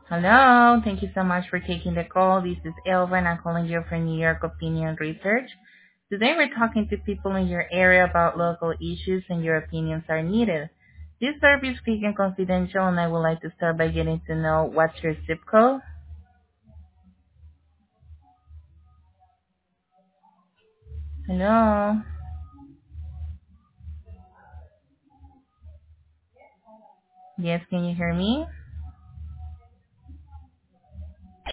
Hello. Thank you so much for taking the call. This is Elva, and I'm calling you from New York Opinion Research. Today we're talking to people in your area about local issues and your opinions are needed. This service is quick and confidential, and I would like to start by getting to know what's your zip code. Hello. Yes, can you hear me?